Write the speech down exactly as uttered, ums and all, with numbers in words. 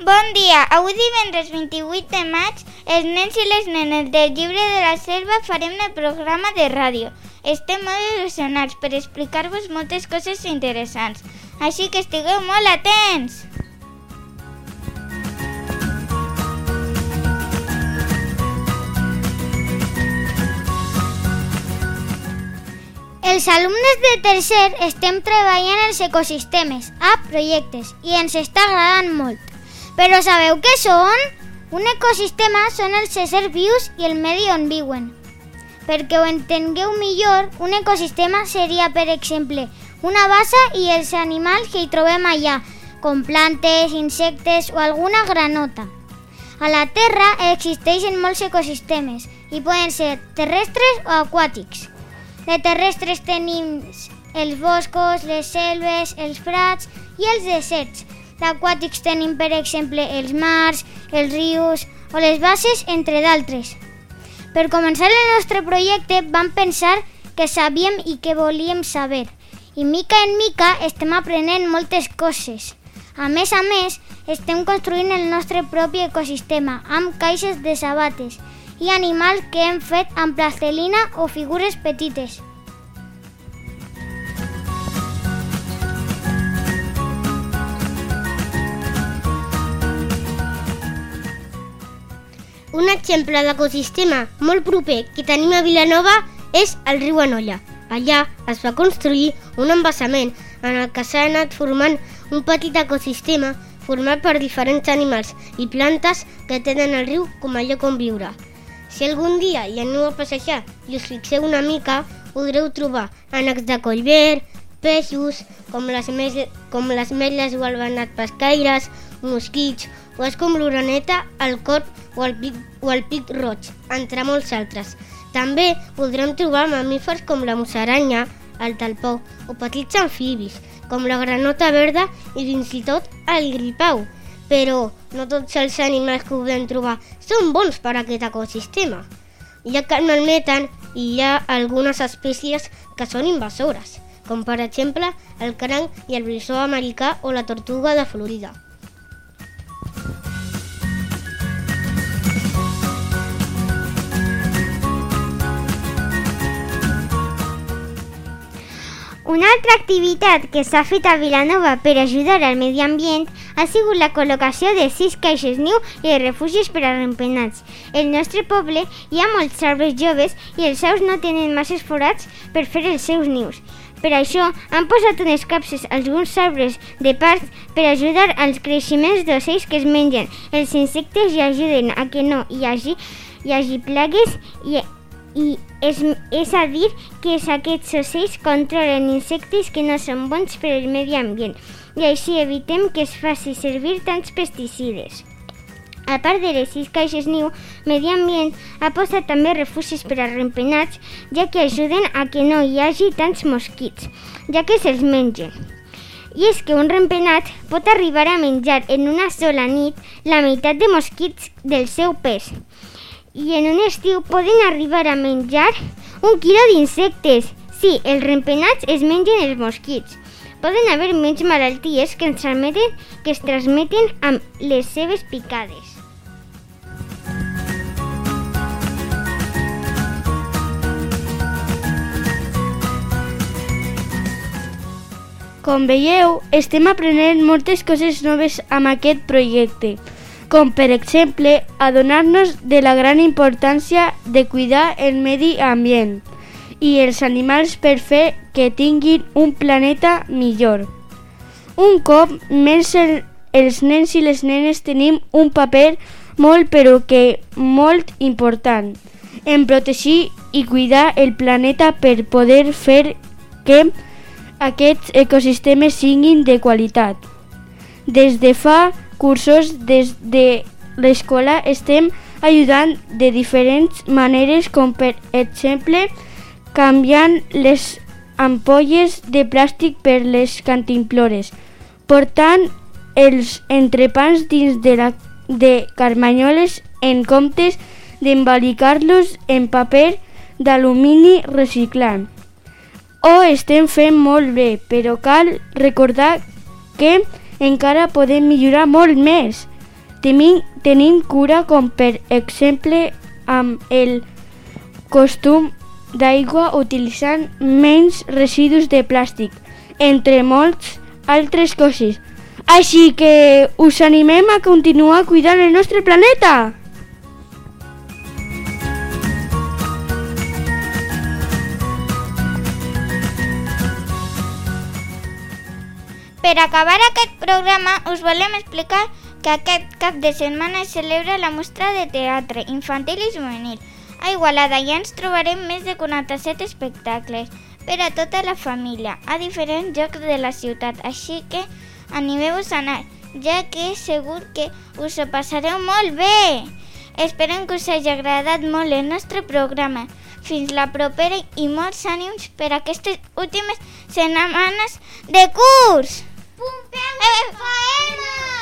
Bon dia, avui divendres vint-i-vuit de maig, els nens i les nenes del llibre de la selva farem el programa de ràdio. Estem molt il·lusionats per explicar-vos moltes coses interessants, així que estigueu molt atents! Els alumnes de tercer estem treballant els ecosistemes a projectes i ens està agradant molt. Però sabeu què són? Un ecosistema són els éssers vius i el medi on viuen. Perquè ho entengueu millor, un ecosistema seria, per exemple, una bassa i els animals que hi trobem allà, com plantes, insectes o alguna granota. A la Terra existeixen molts ecosistemes i poden ser terrestres o aquàtics. De terrestres tenim els boscos, les selves, els prats i els deserts. D'aquàtics tenim, per exemple, els mars, els rius o les basses, entre d'altres. Per començar el nostre projecte vam pensar que sabíem i que volíem saber. I mica en mica estem aprenent moltes coses. A més a més, estem construint el nostre propi ecosistema amb caixes de sabates i animals que hem fet amb plastelina o figures petites. Un exemple d'ecosistema molt proper que tenim a Vilanova és el riu Anoia. Allà es va construir un embassament en el que s'ha anat formant un petit ecosistema format per diferents animals i plantes que tenen el riu com a lloc on viure. Si algun dia hi aneu a passejar i us fixeu una mica, podreu trobar ànecs de collver, peixos, com les, me- com les metlles o el venat pescaires, mosquits, o és com l'oreneta, el corb o el pic, o el pic roig, entre molts altres. També podrem trobar mamífers com la musaranya, el talpó o petits amfibis, com la granota verda i fins i tot el gripau. Però no tots els animals que podem trobar són bons per a aquest ecosistema, ja que el malmeten i hi ha algunes espècies que són invasores, com per exemple el cranc i el brisó americà o la tortuga de Florida. Una altra activitat que s'ha fet a Vilanova per ajudar al medi ambient ha sigut la col·locació de sis caixes niu i de refugis per a rempenats. Al nostre poble hi ha molts arbres joves i els aus no tenen masses forats per fer els seus nius. Per això han posat unes capses a alguns arbres de parc per ajudar als creixements d'ocells que es mengen els insectes i ajuden a que no hi hagi, hi hagi plagues i I és, és a dir que aquests ocells controlen insectes que no són bons per al medi ambient i així evitem que es faci servir tants pesticides. A part de les sis caixes niu, Medi Ambient ha posat també refugis per a rempenats, ja que ajuden a que no hi hagi tants mosquits, ja que se'ls mengen. I és que un rempenat pot arribar a menjar en una sola nit la meitat de mosquits del seu pes. I en un estiu poden arribar a menjar un quilo d'insectes. Sí, els rempenats es mengen els mosquits. Poden haver menys malalties que, ens transmeten, que es transmeten amb les seves picades. Com veieu, estem aprenent moltes coses noves amb aquest projecte, com per exemple adonar-nos de la gran importància de cuidar el medi ambient i els animals per fer que tinguin un planeta millor. Un cop més el, els nens i les nenes tenim un paper molt però que molt important en protegir i cuidar el planeta per poder fer que aquests ecosistemes siguin de qualitat. Des de fa cursos des de l'escola estem ajudant de diferents maneres, com per exemple canviant les ampolles de plàstic per les cantimplores, portant els entrepans dins de, la, de carmanyoles en comptes d'embolicar-los en paper d'alumini reciclant. Ho estem fent molt bé, però cal recordar que encara podem millorar molt més. tenim, tenim cura, com per exemple amb el consum d'aigua utilitzant menys residus de plàstic, entre molts altres coses. Així que us animem a continuar cuidant el nostre planeta. Per acabar aquest programa us volem explicar que aquest cap de setmana es celebra la mostra de teatre infantil i juvenil. A Igualada ja ens trobarem més de quaranta-set espectacles per a tota la família a diferents llocs de la ciutat, així que animeu-vos a anar, ja que segur que us ho passareu molt bé. Esperem que us hagi agradat molt el nostre programa. Fins la propera i molts ànims per aquestes últimes setmanes de curs! Pumpeu faena!